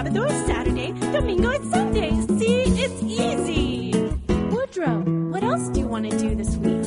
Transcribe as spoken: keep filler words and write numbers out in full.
Sábado is Saturday, Domingo is Sunday. See, it's easy. Woodrow, what else do you want to do this week?